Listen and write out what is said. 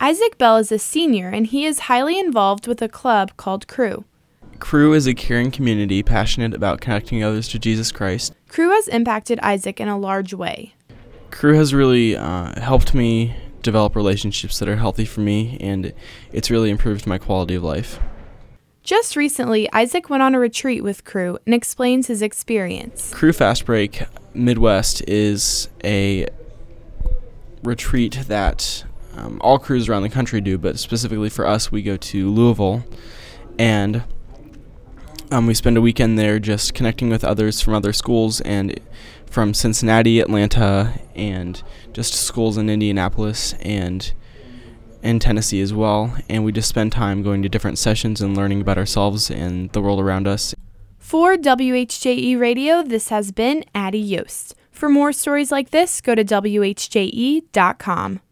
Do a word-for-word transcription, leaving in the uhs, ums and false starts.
Isaac Bell is a senior, and he is highly involved with a club called Cru. Cru is a caring community passionate about connecting others to Jesus Christ. Cru has impacted Isaac in a large way. Cru has really uh, helped me develop relationships that are healthy for me, and it's really improved my quality of life. Just recently, Isaac went on a retreat with Cru and explains his experience. Cru Fast Break Midwest is a retreat that um, all crews around the country do, but specifically for us, we go to Louisville, and um, we spend a weekend there just connecting with others from other schools and from Cincinnati, Atlanta, and just schools in Indianapolis and in Tennessee as well. And we just spend time going to different sessions and learning about ourselves and the world around us. For W H J E Radio, this has been Addie Yost. For more stories like this, go to W H J E dot com.